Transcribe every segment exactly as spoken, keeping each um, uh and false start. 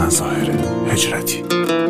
Mən Zahirin Hicrəti.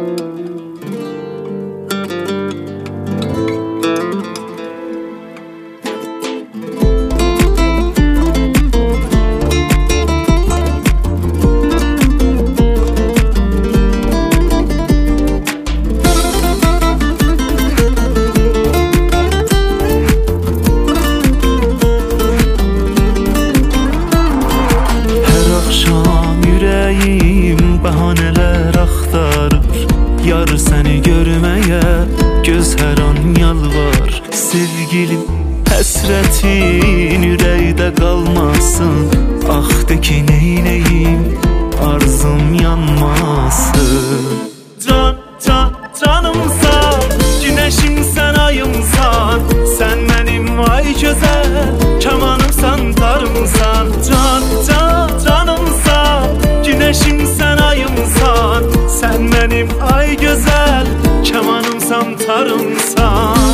Bahaneler axtarır, yar səni görməyə göz hər an yalvar. Sevgilim, həsrətin ürəkdə qalmasın. Ah de ki neynəyim, arzum yanmasın. Can, can, canımsan, güneşimsən, ayımsan. Sən mənim ay gözəl, kamanımsan, tarımsan. Can, can, canımsan, güneşimsən, ayımsan. Sən mənim ay gözəl, kamanımsan, tarımsan.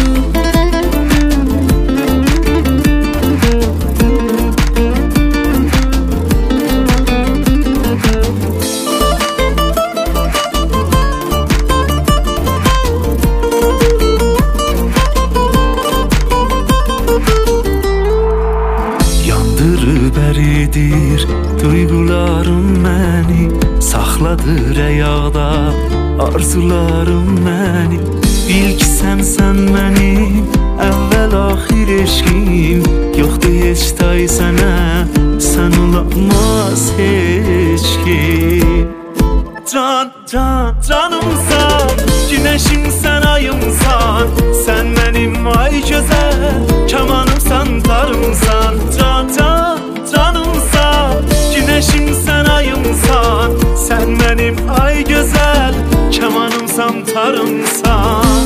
Yandırıb əridir duygularım məni, saxladır əyaqda arzularım məni. Bil ki sənsən mənim əvvəl axir eşqim. Yoxdur heç tay sənə, sən olamaz heç kim. Can, can, canımsan, güneşimsən, ayımsan. Sən mənim ay gözəl, kamanımsan, tarımsan. Can, can, canımsan, güneşimsən, ayımsan. Sən mənim ay gözəl, kamanımsan, tarımsan.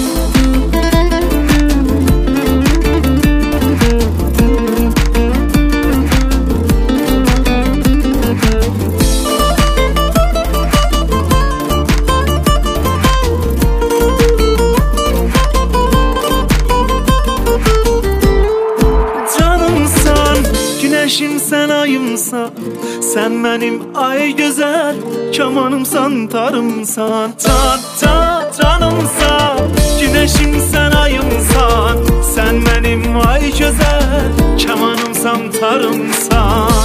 Güneşimsən, ayımsan. Sən mənim ay gözəl, kamanımsan, tarımsan. Can, can, canımsan, güneşimsən, ayımsan. Sən mənim ay gözəl, kamanımsan, tarımsan.